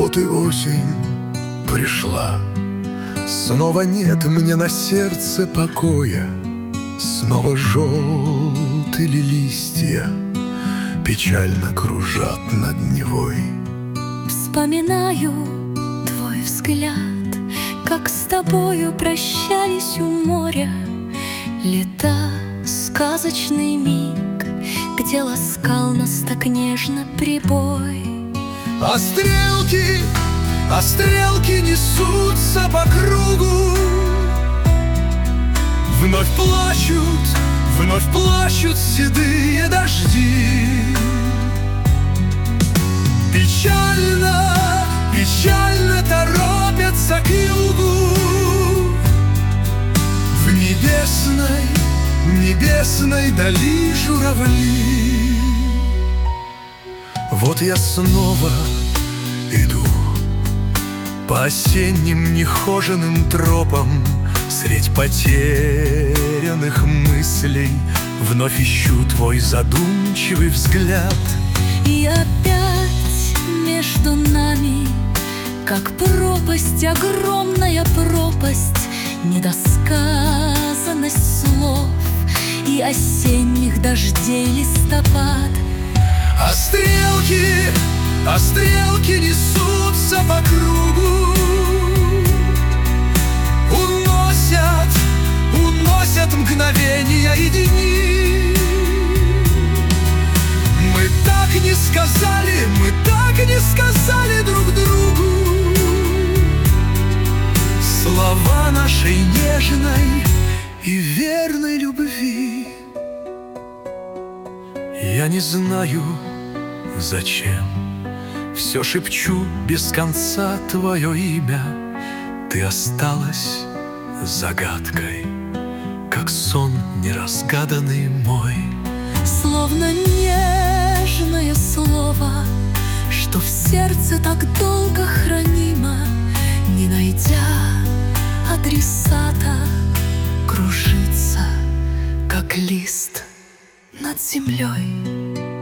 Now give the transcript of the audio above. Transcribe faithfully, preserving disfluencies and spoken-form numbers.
Вот и осень пришла. Снова нет мне на сердце покоя. Снова желтыли листья печально кружат над Невой. Вспоминаю твой взгляд, как с тобою прощались у моря. Лета, сказочный миг, где ласкал нас так нежно прибой. А стрелки, а стрелки несутся по кругу. Вновь плачут, вновь плачут седые дожди. Печально, печально торопятся к югу. В небесной, небесной дали журавли. Вот я снова иду по осенним нехоженным тропам. Средь потерянных мыслей вновь ищу твой задумчивый взгляд. И опять между нами, как пропасть, огромная пропасть, недосказанность слов и осенних дождей листопад. А стрелки, а стрелки несутся по кругу. Уносят, уносят мгновения и дни. Мы так не сказали, мы так не сказали друг другу слова нашей нежной и верной любви. Я не знаю, зачем все шепчу без конца твое имя. Ты осталась загадкой, как сон неразгаданный мой. Словно нежное слово, что в сердце так долго хранимо, не найдя адресата, кружится, как лист над землей.